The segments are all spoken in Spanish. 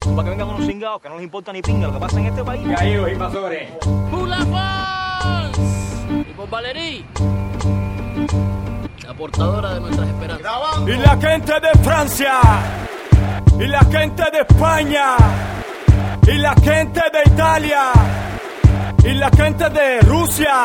para que vengan unos cingados que no les importa ni pinga lo que pasa en este país. Y ahí los invasores. ¡Bulafons! Y por Valerie, la portadora de nuestras esperanzas. Y la gente de Francia, y la gente de España, y la gente de Italia, y la gente de Rusia.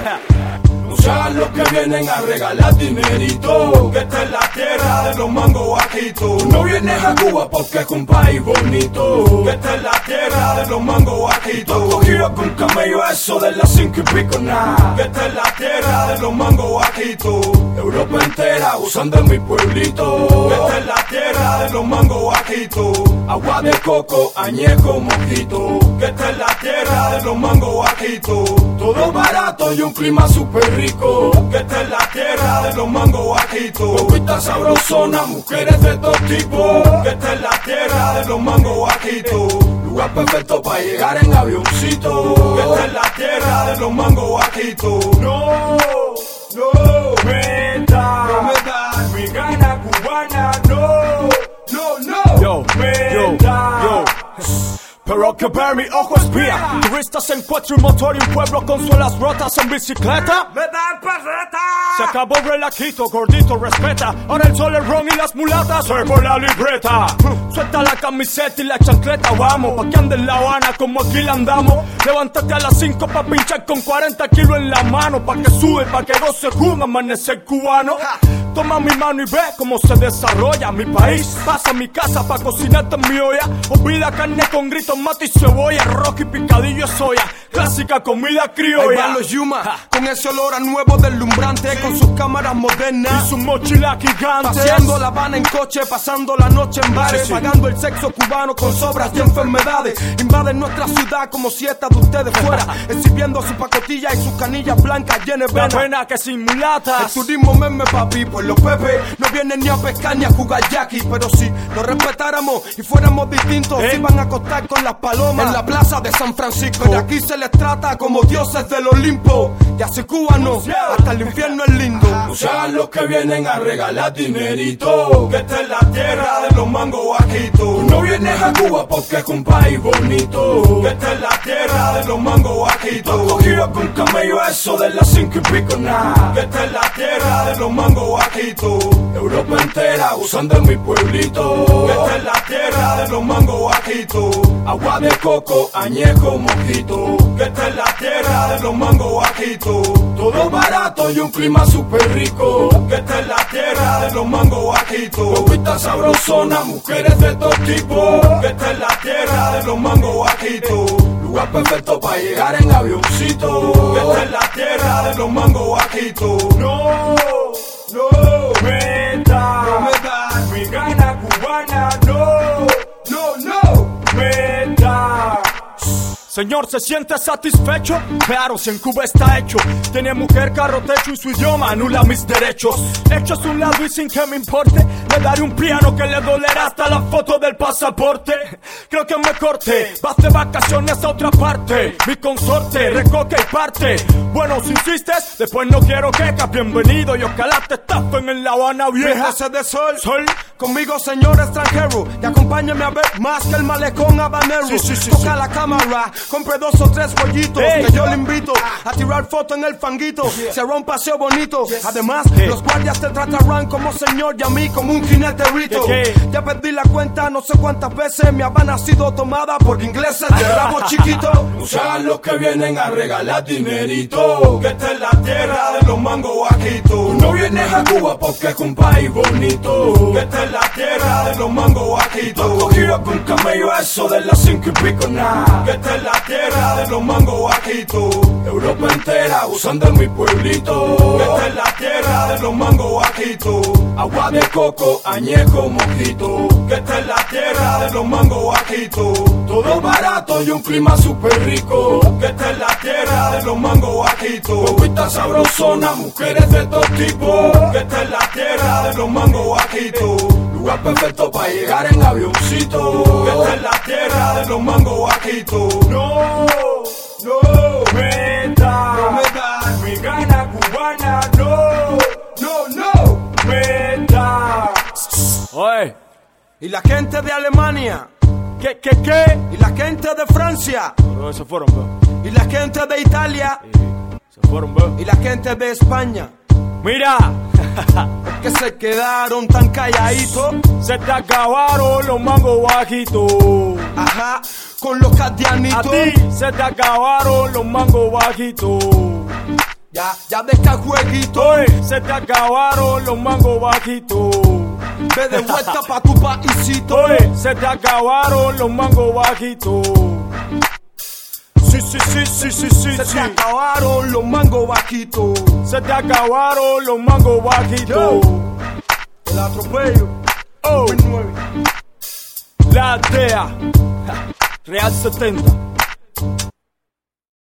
No sean los que vienen a regalar dinerito, que esta es la tierra de los mangos bajitos. No vienes a Cuba porque es un país bonito, que esta es la tierra de los mangos bajitos. Cogido con camello eso de las 5 y pico nada, que esta es la tierra de los mangos bajitos. Europa entera usan de mi pueblito, que esta es la tierra de los mangos bajitos. Agua de coco, añejo, mojito, que esta es la tierra de los mangos bajitos. Todo barato y un clima super rico, que esta es la tierra de los mangos bajitos. Agüita sabrosona, mujeres de todo tipo, que esta es la tierra de los mangos bajitos. Lugar perfecto para llegar en avioncito, que esta es la tierra de los mangos bajitos. No, no, meta, mi gana cubana, no, yo, yo. Pero que ver mi ojo espía, turistas en cuatro y motor y un pueblo con suelas rotas en bicicleta. ¡Me dan peseta! Se acabó el relajito, gordito, respeta. Ahora el sol, el ron y las mulatas, soy por la libreta. Suelta la camiseta y la chancleta, vamos, pa' que ande en La Habana como aquí la andamos. Levántate a las 5 pa' pinchar con 40 kilos en la mano, pa' que sube, pa' que goce un amanecer cubano. Toma mi mano y ve cómo se desarrolla mi país. Pasa a mi casa pa' cocinarte en mi olla. Olvida carne con gritos, mate y cebolla, arroz y picadillo de soya, clásica comida criolla. Ahí van los Yuma, con ese olor a nuevo deslumbrante, con sus cámaras modernas y sus mochilas gigantes. Paseando La Habana en coche, pasando la noche en bares, pagando el sexo cubano con sobras y enfermedades. Invaden nuestra ciudad como si esta de ustedes fuera, exhibiendo su pacotilla y sus canillas blancas llenas de la pena que sin mulatas. El turismo meme, papi, pues los pepes no vienen ni a pescar ni a jugar yaqui. Pero si nos respetáramos y fuéramos distintos, se iban a acostar con las palomas en la plaza de San Francisco. Pero aquí se les trata como dioses del Olimpo. Ya se cubanos, hasta el infierno es lindo. No sean los que vienen a regalar dinerito, que esta es la tierra de los mangos bajitos. No vienes a Cuba porque es un país bonito, que esta es la tierra de los mangos bajitos. Cogido con camello eso de las 5 y pico nada, que esta es la tierra de los mangos bajitos. Europa entera usan de mi pueblito, que esta es la tierra de los mangos bajitos. Agua de coco, añejo, mojito, que esta es la tierra de los mangos bajitos. Todo barato y un clima super rico, que esta es la tierra de los mangos bajitos. Agüita sabrosona, mujeres de todo tipo, que esta es la tierra de los mangos bajitos. Lugar perfecto para llegar en avioncito, que esta es la tierra de los mangos bajitos. No, no, meta, mi gana cubana, no, meta. Señor, ¿se siente satisfecho? Claro, si en Cuba está hecho. Tiene mujer, carro, techo y su idioma anula mis derechos. Hechos a un lado y sin que me importe, le daré un piano que le dolerá hasta la foto del pasaporte. Creo que me corte, vas de vacaciones a otra parte. Mi consorte, recoge y parte. Bueno, si insistes, después no quiero quejas. Bienvenido y ojalá te estafen en La Habana vieja. Déjese de sol, conmigo señor extranjero, y acompáñame a ver más que el malecón habanero. Toca la cámara, compre 2 o 3 pollitos, que yo le invito a tirar foto en el fanguito. Se hará un paseo bonito. Además, los guardias te tratarán como señor y a mí como un jinete rito. Ya perdí la cuenta, no sé cuántas veces mi Habana ha sido tomada por ingleses de rabo chiquito. No sean los que vienen a regalar dinerito, que esta es la tierra de los mangos bajitos. No vienes a Cuba porque es un país bonito, que esta es la tierra de los mangos bajitos. Cogido con camello eso de las 5 y pico nada, que esta es la tierra de los mangos bajitos. Europa entera usan de mi pueblito, que esta es la tierra de los mangos bajitos. Agua de coco, añejo, mojito, que esta es la tierra de los mangos bajitos. Todo barato y un clima super rico, que esta es la tierra de los mangos bajitos. Agüita sabrosona, mujeres de todo tipo, que esta es la tierra de los mangos bajitos. Lugar perfecto para llegar en avioncito, que esta es la tierra de los mangos bajitos. No, meta, mi gana cubana, no, meta. Oye, y la gente de Alemania, ¿Qué? Y la gente de Francia. Pero se fueron, bro. Y la gente de Italia. Se fueron, bro. Y la gente de España. Mira. Que se quedaron tan calladitos. Se te acabaron los mangos bajitos. Ajá, con los cadianitos. A ti se te acabaron los mangos bajitos. Ya deja el jueguito. Oye, se te acabaron los mangos bajitos. Ve de vuelta pa' tu paisito. Oye, se te acabaron los mangos bajitos. Sí. Se te acabaron los mangos bajitos. Se te acabaron los mangos bajitos. Yo, el atropello. Oh, 2009. la DEA Real 70.